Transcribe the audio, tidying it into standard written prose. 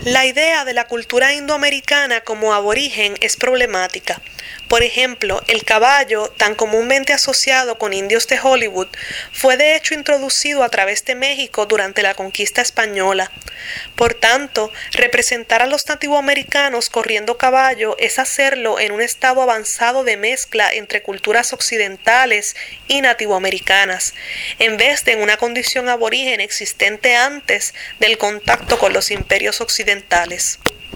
La idea de la cultura indoamericana como aborigen es problemática. Por ejemplo, el caballo, tan comúnmente asociado con indios de Hollywood, fue de hecho introducido a través de México durante la conquista española. Por tanto, representar a los nativoamericanos corriendo caballo es hacerlo en un estado avanzado de mezcla entre culturas occidentales y nativoamericanas, en vez de en una condición aborigen existente antes del contacto con los imperios occidentales.